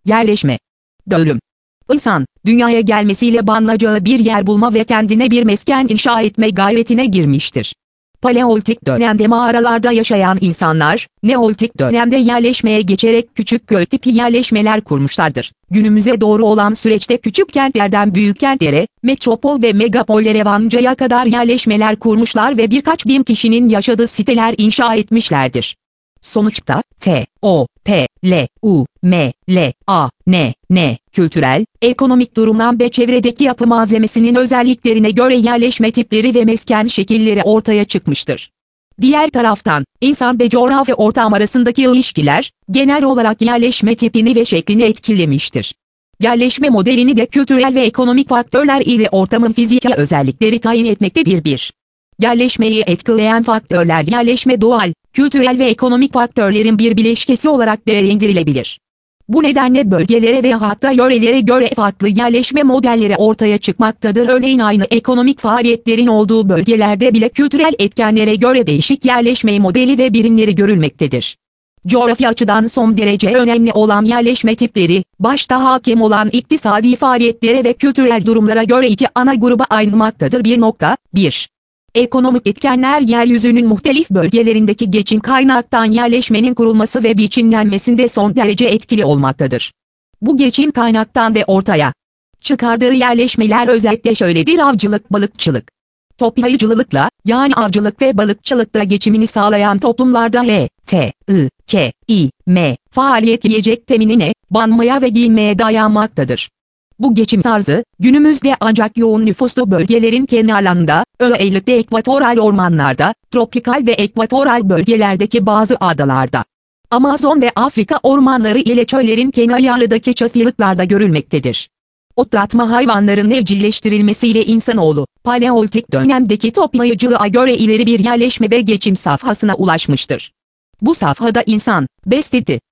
Yerleşme. Dövrüm. İnsan, dünyaya gelmesiyle barınacağı bir yer bulma ve kendine bir mesken inşa etme gayretine girmiştir. Paleolitik dönemde mağaralarda yaşayan insanlar, Neolitik dönemde yerleşmeye geçerek küçük köy tipi yerleşmeler kurmuşlardır. Günümüze doğru olan süreçte küçük kentlerden büyük kentlere, metropol ve megapollere vancaya kadar yerleşmeler kurmuşlar ve birkaç bin kişinin yaşadığı siteler inşa etmişlerdir. Sonuçta, kültürel, ekonomik durumdan ve çevredeki yapı malzemesinin özelliklerine göre yerleşme tipleri ve mesken şekilleri ortaya çıkmıştır. Diğer taraftan, insan ve coğrafi ortam arasındaki ilişkiler, genel olarak yerleşme tipini ve şeklini etkilemiştir. Yerleşme modelini de kültürel ve ekonomik faktörler ile ortamın fiziksel özellikleri tayin etmektedir. 1. Yerleşmeyi etkileyen faktörler yerleşme doğal, kültürel ve ekonomik faktörlerin bir bileşkesi olarak değerlendirilebilir. Bu nedenle bölgelere ve hatta yörelere göre farklı yerleşme modelleri ortaya çıkmaktadır. Örneğin aynı ekonomik faaliyetlerin olduğu bölgelerde bile kültürel etkenlere göre değişik yerleşme modeli ve birimleri görülmektedir. Coğrafi açıdan son derece önemli olan yerleşme tipleri, başta hakim olan iktisadi faaliyetlere ve kültürel durumlara göre iki ana gruba ayrılmaktadır. 1. Ekonomik etkenler yeryüzünün muhtelif bölgelerindeki geçim kaynaktan yerleşmenin kurulması ve biçimlenmesinde son derece etkili olmaktadır. Bu geçim kaynaktan ve ortaya çıkardığı yerleşmeler özellikle şöyledir: avcılık, balıkçılık. Toplayıcılıkla, yani avcılık ve balıkçılıkla geçimini sağlayan toplumlarda faaliyet yiyecek teminine, banmaya ve giyinmeye dayanmaktadır. Bu geçim tarzı, günümüzde ancak yoğun nüfuslu bölgelerin kenarlarında, özellikle ekvatoral ormanlarda, tropikal ve ekvatoral bölgelerdeki bazı adalarda, Amazon ve Afrika ormanları ile çöllerin kenarlarındaki çöpçülüklarda görülmektedir. Otlatma hayvanların evcilleştirilmesiyle insanoğlu, Paleolitik dönemdeki toplayıcılığa göre ileri bir yerleşme ve geçim safhasına ulaşmıştır. Bu safhada insan, besledi,